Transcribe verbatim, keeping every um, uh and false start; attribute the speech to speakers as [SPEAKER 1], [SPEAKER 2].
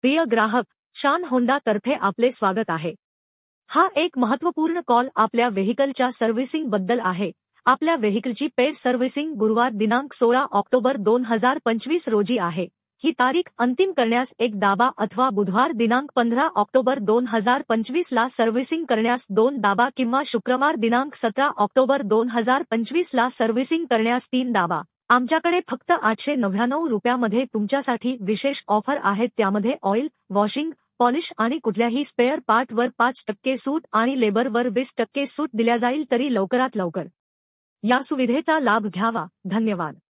[SPEAKER 1] प्रिय ग्राहक, शान होंडा तर्फे आपले स्वागत आहे। हा एक महत्त्वपूर्ण कॉल आपल्या व्हेइकलच्या सर्व्हिसिंग बद्दल आहे। आपल्या व्हेइकलची पेड सर्व्हिसिंग गुरुवार दिनांक सोळा ऑक्टोबर दोन हजार पंचवीस रोजी आहे। ही तारीख अंतिम करण्यास एक दाबा अथवा बुधवार दिनांक पंधरा ऑक्टोबर दोन हजार पंचवीस ला सर्व्हिसिंग करण्यास दोन दाबा किंवा शुक्रवार दिनांक सतरा ऑक्टोबर दोन हजार पंचवीस ला सर्व्हिसिंग करण्यास तीन दाबा। आमच्याकडे फक्त आठशे नव्याण्णव रुपयामध्ये तुमच्यासाठी विशेष ऑफर आहेत, त्यामध्ये ऑइल, वॉशिंग, पॉलिश आणि कुठल्याही स्पेअर पार्टवर पाच टक्के सूट आणि लेबरवर वीस टक्के सूट दिल्या जाईल, तरी लवकरात लवकर या सुविधेचा लाभ घ्यावा। धन्यवाद।